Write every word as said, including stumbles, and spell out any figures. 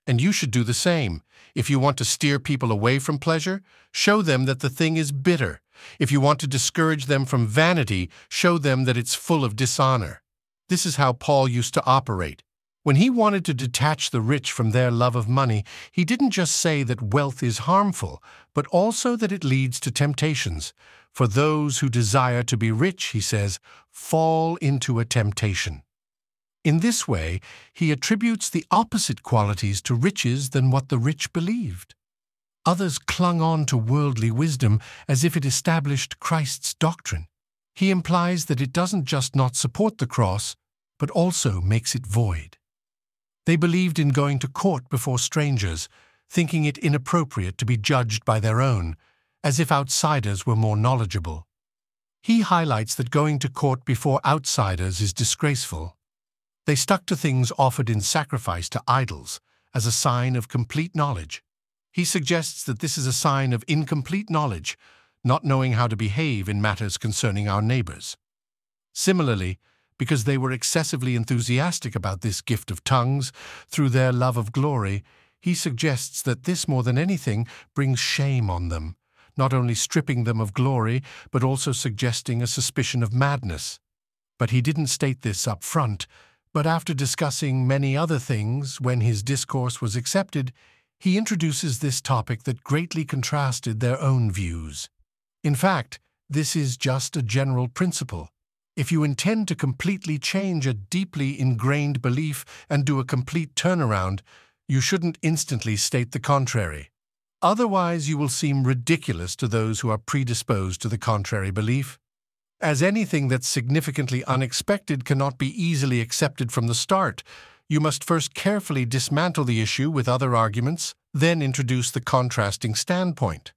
And you should do the same. If you want to steer people away from pleasure, show them that the thing is bitter. If you want to discourage them from vanity, show them that it's full of dishonor. This is how Paul used to operate. When he wanted to detach the rich from their love of money, he didn't just say that wealth is harmful, but also that it leads to temptations. For those who desire to be rich, he says, fall into a temptation. In this way, he attributes the opposite qualities to riches than what the rich believed. Others clung on to worldly wisdom as if it established Christ's doctrine. He implies that it doesn't just not support the cross, but also makes it void. They believed in going to court before strangers, thinking it inappropriate to be judged by their own, as if outsiders were more knowledgeable. He highlights that going to court before outsiders is disgraceful. They stuck to things offered in sacrifice to idols as a sign of complete knowledge. He suggests that this is a sign of incomplete knowledge, not knowing how to behave in matters concerning our neighbors. Similarly, because they were excessively enthusiastic about this gift of tongues through their love of glory, he suggests that this more than anything brings shame on them, not only stripping them of glory, but also suggesting a suspicion of madness. But he didn't state this up front, but after discussing many other things, when his discourse was accepted, he introduces this topic that greatly contrasted their own views. In fact, this is just a general principle. If you intend to completely change a deeply ingrained belief and do a complete turnaround, you shouldn't instantly state the contrary. Otherwise, you will seem ridiculous to those who are predisposed to the contrary belief. As anything that's significantly unexpected cannot be easily accepted from the start, you must first carefully dismantle the issue with other arguments, then introduce the contrasting standpoint.